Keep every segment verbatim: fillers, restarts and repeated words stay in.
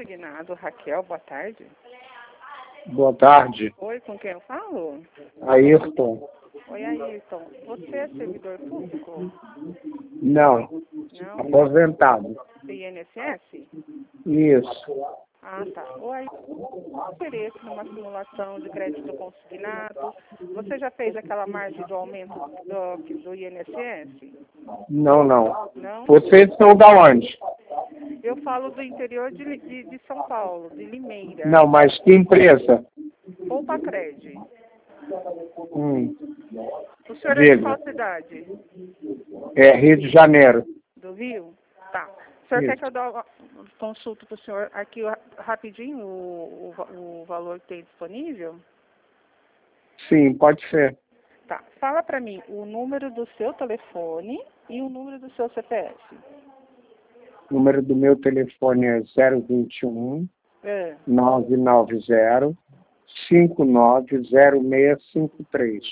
consignado, Raquel, boa tarde. Boa tarde. Oi, com quem eu falo? Ayrton. Oi, Ayrton. Você é servidor público? Não. Não? Aposentado. Do I N S S? Isso. Ah, tá. Oi, interesse numa simulação de crédito consignado. Você já fez aquela margem do aumento do, do I N S S? Não, não. Não? Vocês são da onde? Eu falo do interior de, de, de São Paulo, de Limeira. Não, mas que empresa? Poupa-Cred. Hum. O senhor é de Diga. qual cidade? É Rio de Janeiro. Do Rio? Tá. O senhor Isso. quer que eu dê uma consulta para o senhor aqui rapidinho o, o, o valor que tem disponível? Sim, pode ser. Tá. Fala para mim o número do seu telefone e o número do seu C P F. O número do meu telefone é zero vinte e um, É. nove nove zero, cinco nove zero seis cinco três.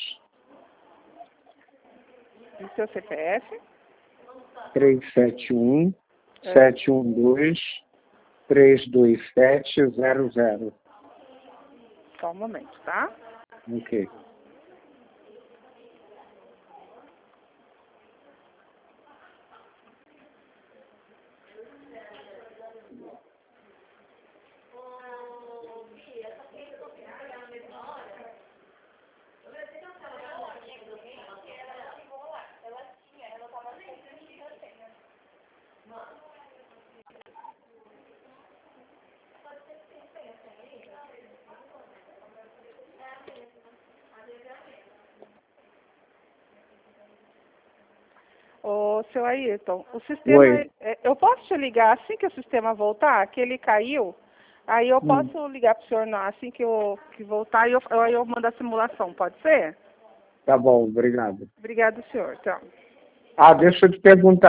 E o seu C P F? três sete um, É. sete um dois, três dois sete zero zero. Só um momento, tá? Ok. Ô, seu Ayrton, o sistema... Oi. é- eu posso te ligar assim que o sistema voltar? Que ele caiu? Aí eu Hum. posso ligar para o senhor não, assim que eu que voltar e eu, aí eu mando a simulação, pode ser? Tá bom, obrigado. Obrigado, senhor. Tchau. Ah, deixa eu te perguntar.